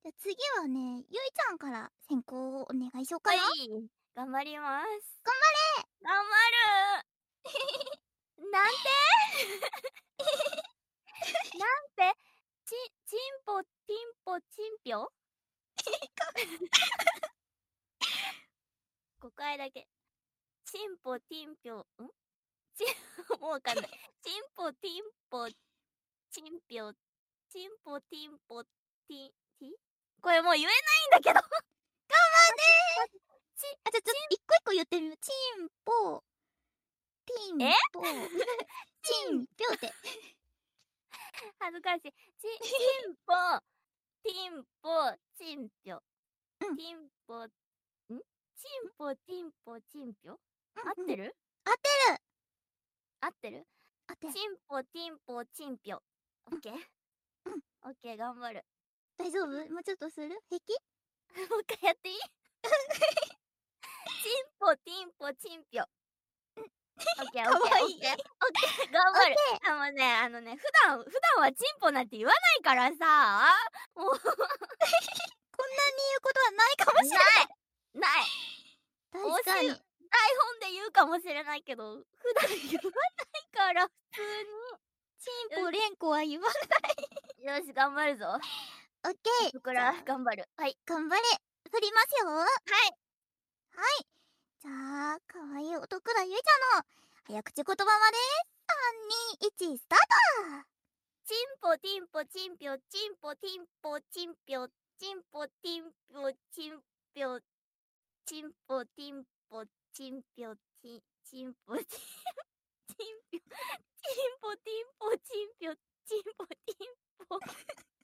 じゃあ次はね、ゆいちゃんから先行をお願いしようかはな。 い、頑張ります。 頑頑張るなんてなんてチンポ、ティンポ、チンピョ5回だけ。チンポ、ティンピョ、もうわかんない。チンポ、ティンポ、チンピョ、チンポ、ティンポ、ティン、これもう言えないんだけど。 張れ。あ、じゃあちょっと一個一個言ってみよう。チンポ、ティンポ、チンピョって。 恥ずかしい。チンポ、ティンポ、チンピョ。ティンポ、チンポ、ティンポ、チンピョ合ってる合ってる。 合ってる合ってる。 チンポ、ティンポ、チンピョ。オッケーオッケー、頑張る。 大丈夫？もうちょっとする？平気？ もう一回やっていいチンポ、ティンポ、チンピョ。オッケー、オッケー、オッケー、オッケー、頑張る。普段はチンポなんて言わないからさ、もうこんなに言うことはないかもしれない。確かに。 台本で言うかもしれないけど、普段言わないから、普通に。 チンポ、レンコは言わない。よし、頑張るぞ。 オッケー。 そこから頑張る。はい。 頑張れ。振りますよ。 はい。 はい。じゃあ、かわいい音倉ゆいちゃんの早口言葉まで、3、2、1、スタート。 チンポ、ティンポ、チンピョ、チンポ、ティンポ、チンピョ、チンポ、ティンピョ、チンピョ、チンポ、ティンポ、チンピョ、チンポ、チンピョ、チンポ、ティンポ、チンピョ、チンポ、ティンポ、チン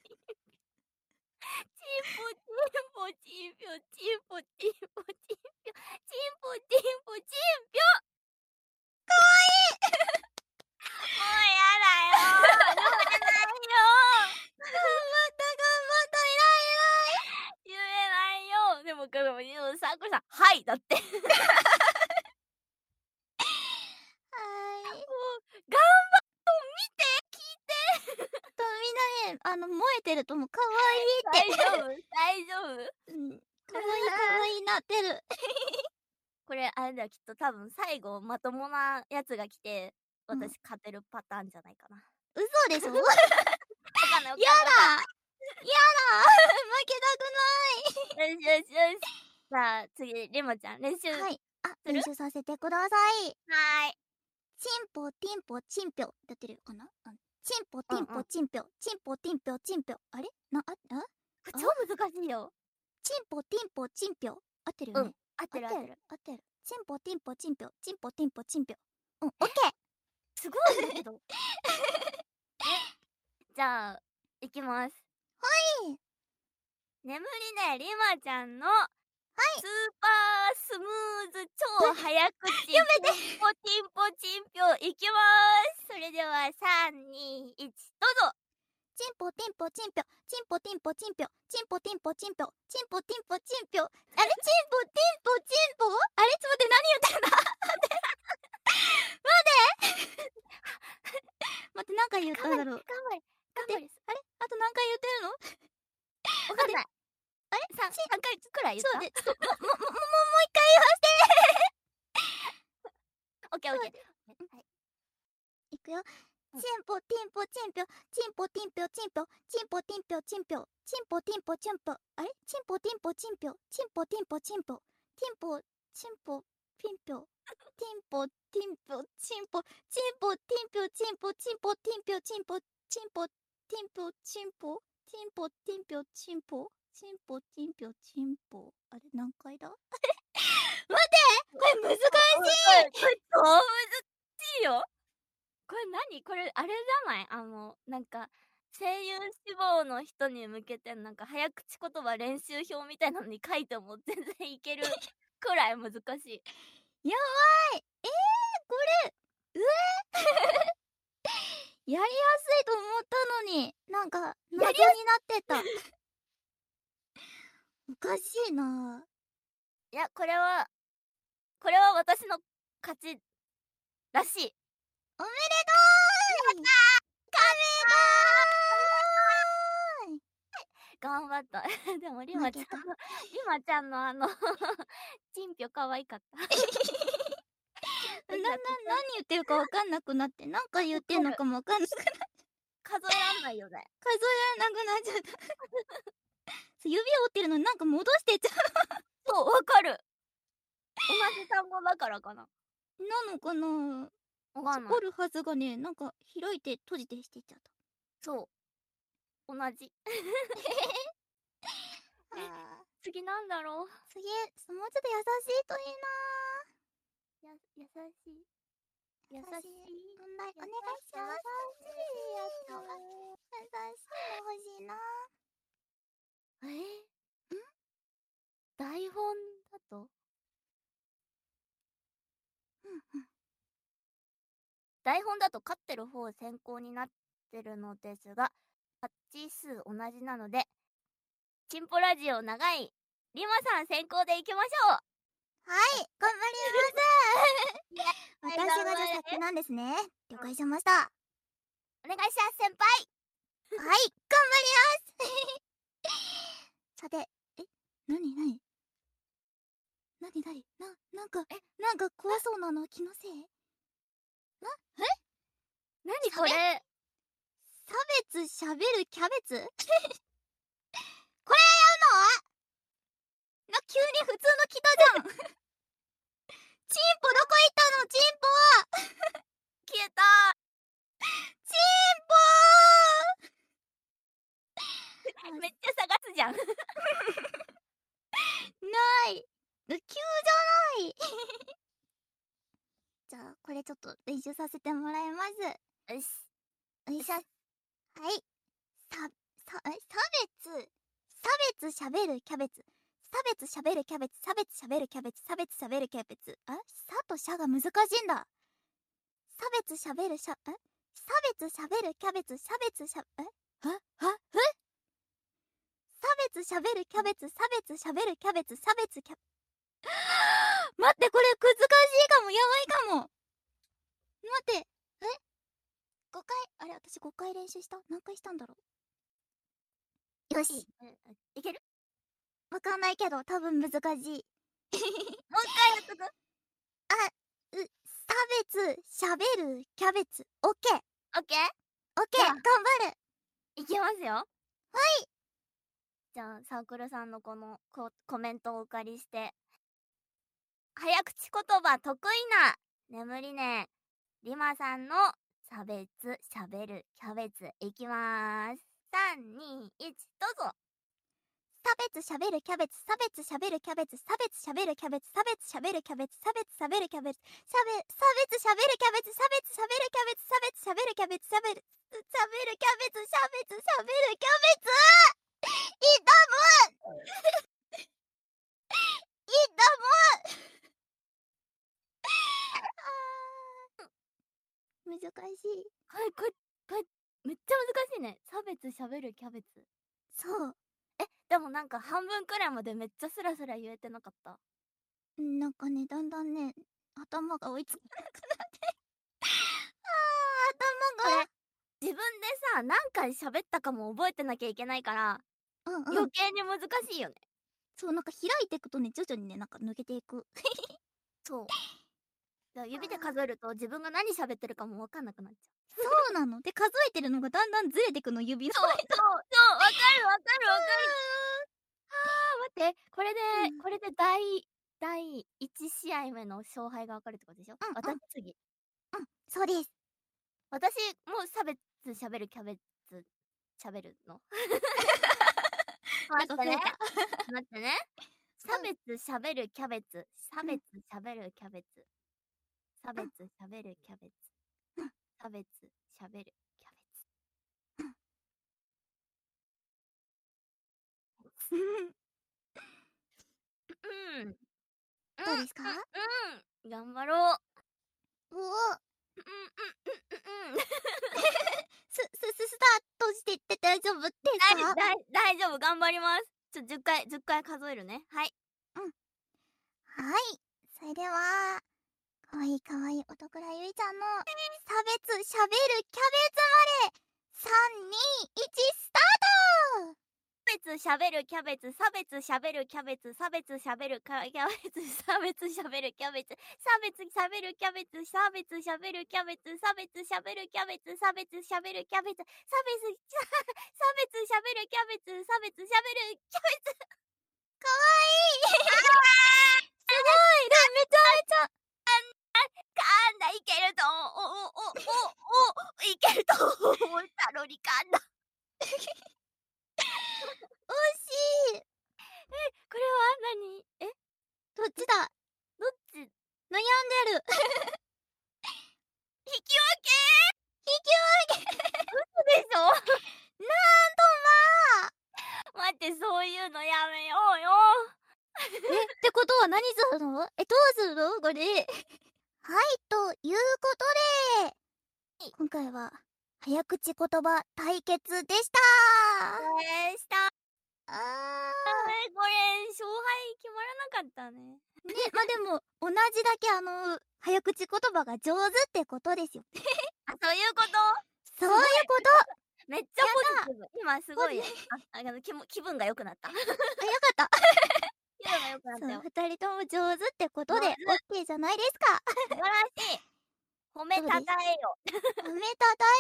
ポ、チンポ、チンピョ、チンポ、チンポ、チンピョ、チンポ、ティンポ、チンピョ。 かわいいもうやだよ。言えないよ。 頑張った言えないよ。でもさ、これさ、はいだって。はい。もう、頑張っ見て聞いてみんなね、燃えてるともうかわいいって。 大丈夫大丈夫かわいいなってる。 これ、あれだよ、きっと多分最後、まともなやつが来て、私勝てるパターンじゃないかな。 嘘でしょわかんない。 やだ負けたくない。 よしよしよし。じゃあ、次、リモちゃん、練習。 はい。練習させてください。 はーい。 チンポ、ティンポ、チンピョ。やってるかな？チンポ、ティンポ、チンピョ。チンポ、ティンピョ、チンピョ。あれ超難しいよ。 チンポ、ティンポ、チンピョ。合ってるよね。 合ってる。 チンポ、ティンポ、チンピョ。チンポ、ティンポ、チンピョ。オッケー。 すごいんだけど。じゃあ、いきます。 はい。 眠りね、リマちゃんの、スーパースムーズ超早口やめてチンポチンポチンピョいきまーす。それでは3、2、1、どうぞ。 チンポ、ティンポ、チンピョ。チンポ、ティンポ、チンピョ。チンポ、ティンポ、チンピョ。チンポ、ティンポ、チンピョ。あれチンポ、ティンポ、チンポ。あれちょっと待って、何言ってんだ待って、何回言ったんだろう。 頑張れ。 あれあと何回言ってるのわかんない。 あれ 3回くらい言った？ そうで、ちょっと、もう一回言わせてオッケーオッケー。はい。 いくよ。チンポ、ティンポ、チンピョ。チンポ、ティンピョ、チンピョ。チンポ、ティンピョ、チンピョ。チンポ、ティンポ、チンピョ。あれチンポ、ティンポ、チンピョ。チンポ、ティンポ、チンピョ。ティンポ、チンポ、ピンピョ。ティンポ、ティンピョ、チンポ。チンポ、ティンピョ、チンポ。チンポ、ティンピョ、チンポ。チンポ、ティンピョ、チンポ。チンポ、ティンピョ、チンポ。チンポ、ティンピョ、チンポ。あれ何回だ待ってこれ難しいこれ超難しいよ。これ何？これあれじゃない？なんか声優志望の人に向けてなんか早口言葉練習表みたいなのに書いても全然いけるくらい難しい。 やばいこれやりやすいと思ったのに、なんか、謎になってた。おかしいな。 いや、これは私の勝ちらしい。 おめでとうやったー！ 頑張った。でもリ負けた。 マちゃんのチンピョ可愛かった。 何言ってるかわかんなくなって、なんか言ってんのかもわかんなくなって。 数えらんないよね。 数えられなくなっちゃった。指を折ってるのになんか戻してっちゃそう、わかる。同じ単語だからかな。 う。なのかな。 わかんない。 折るはずがね、なんか開いて閉じてしてっちゃった。 そう。同じ。次なんだろう。 次、もうちょっと優しいといいな。 優しい。優しい。 問題お願いします。優しいやつ。優しいの欲しいな。 台本だと台本だと勝ってる方先行になってるのですが、タッチ数同じなので、チンポラジオ長いリマさん先行でいきましょう。 はい、頑張ります。私がじゃあ先なんですね。了解しました。 お願いします、先輩。 はい、頑張ります。さて、なんか怖そうなの気のせい？ 何これ？ 差別しゃべるキャベツ？これやるの？急に普通の来たじゃん。チンポどこ行ったの？チンポ消えた。 チンポめっちゃ探すじゃん。 ない。急じゃない。じゃあ、これちょっと練習させてもらいます。 よし。 よいしょ。はい。差別しゃべるキャベツ。差別しゃべるキャベツ。差別しゃべるキャベツ。差別しゃべるキャベツ。さとしゃが難しいんだ。差別しゃべるキャベツ。差別しゃべるキャベツ。待って、これ難しいかも。やばいかも。待って。5回、あれ、私5回練習した？何回したんだろう。よし。 いける？ わかんないけど、多分難しい。もう一回やっとく？差別しゃべるキャベツ。オッケー。 オッケー？ オッケー、頑張る。 いきますよ。 はい。 じゃあ、サークルさんのこのコメントをお借りして、早口言葉得意な眠りねリマさんの差別しゃべるキャベツいきまーす。3、2、1、どうぞ。 差別しゃべるキャベツ。差別しゃべるキャベツ。差別しゃべるキャベツ。差別しゃべるキャベツ。差別しゃべるキャベツ。差別しゃべるキャベツ。差別しゃべるキャベツ。差別しゃべるキャベツ。差別しゃべるキャベツ。差別しゃべるキャベツ。いたもん。いたもん。難しい。 これめっちゃ難しいね。差別しゃべるキャベツ。 そう。 でもなんか半分くらいまでめっちゃスラスラ言えてなかった？ なんかね、だんだんね、頭が追いつかなくなって。頭が。 自分でさ、何回喋ったかも覚えてなきゃいけないから、余計に難しいよね。 そう、なんか開いていくとね、徐々にね、なんか抜けていく。 そう。指で数えると自分が何喋ってるかも分かんなくなっちゃう。 そうなの。で、数えてるのがだんだんずれてくの、指のそう、わかる。待って、これで第1試合目の勝敗が分かるってことでしょ？私次。 そうです。 私も差別しゃべるキャベツ喋るの。待ってね。差別しゃべるキャベツ。差別しゃべるキャベツ。差別しゃべるキャベツ。差別しゃべるキャベツ。 どうですか？ 頑張ろう。 スタートしてって大丈夫ですか？ 大丈夫、頑張ります。10回数えるね。はい。 はい。それでは、かわいいかわいい音倉ゆいちゃんの差別しゃべるキャベツまで、3、2、1、スタート！ しゃべるキャベツ、差別しゃべるキャベツ、差別しゃべるキャベツ、差別しゃべるキャベツ、差別しゃべるキャベツ、差別しゃべるキャベツ、差別しゃべるキャベツ、差別しゃべるキャベツ、差別しゃべるキャベツ、差別しゃべるキャベツ。 かわいいすごいでもめちゃめちゃ噛んだ、いけるといけると思ったのに噛んだ。 惜しいこれは何？ どっちだどっち？ 悩んでる引き分け？ 引き分け嘘でしょ？ なんと待って、そういうのやめようよ。 ってことは何するの？どうするのこれはい、ということで今回は早口言葉対決でしたあこれ勝敗決まらなかったね。 ね、まあでも同じだけ早口言葉が上手ってことですよあ、そういうこと？ そういうことめっちゃポジティブ。今すごい気分が良くなった。 あ、よかった気分が良くなったそうよ。 二人とも上手ってことで上手 OK じゃないですか素晴らしい。褒めたたえよ。 褒めたた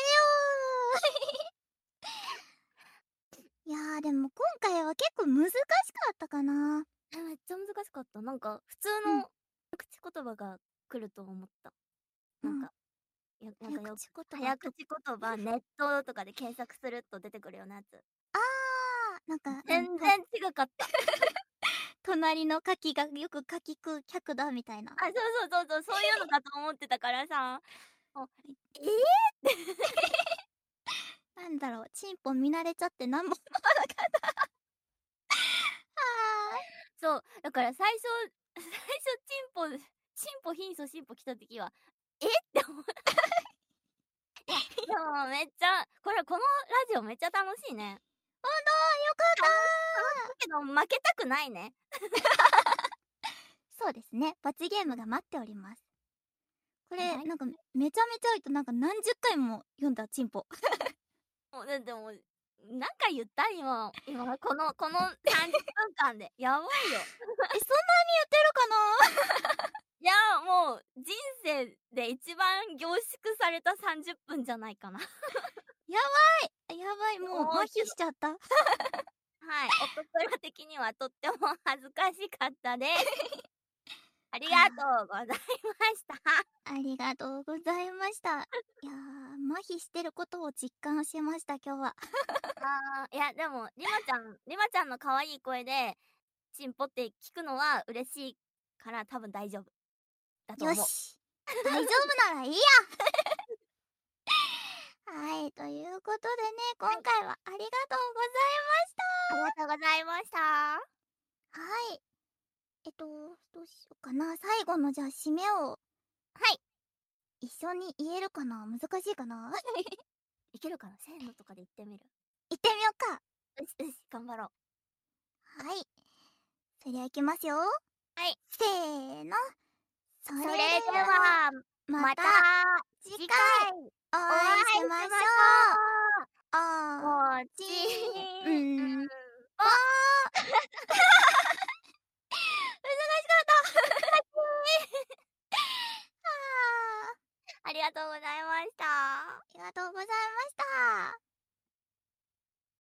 えよいやーでも今回は結構難しかったかなめっちゃ難しかった。なんか普通うんの口言葉が来ると思った。なんかよ早口言葉早口言葉ネットとかで検索すると出てくるようなやつ。 なんか全然違かった。 隣のカキがよくカキ食う客だみたいなあ、そういうのだと思ってたからさ。 なんだろうチンポ見慣れちゃってなんもそうだから最初チンポ貧相チンポ来た時はって思ったいやでもめっちゃこのラジオめっちゃ楽しいね。 ほんとよかっただけど負けたくないね。 そうですね罰ゲームが待っておりますこれ、 はいなんかめちゃめちゃあるとなんか何十回も読んだチンポでもなんか言った今この30分間でやばいよ。 そんなに言ってるかないやもう人生で一番凝縮された30分じゃないかな。 やばいもう麻痺しちゃったはい、おところ的にはとっても恥ずかしかったですありがとうございましたありがとうございましたいやー麻痺してることを実感しました今日はいやでもりまちゃんの可愛い声でチンポって聞くのは嬉しいから多分大丈夫だと思う。 よし大丈夫ならいいやはいということでね今回はありがとうございましたありがとうございました。 はいどうしようかな最後のじゃあ締めをはい一緒に言えるかな難しいかないけるかなせーのとかで言ってみる。 言ってみようかよし頑張ろう。 はいそれではいきますよはいせーのそそれれででははまた次次回回お会いしましょうもちうんあありがとうございました。 ありがとうございました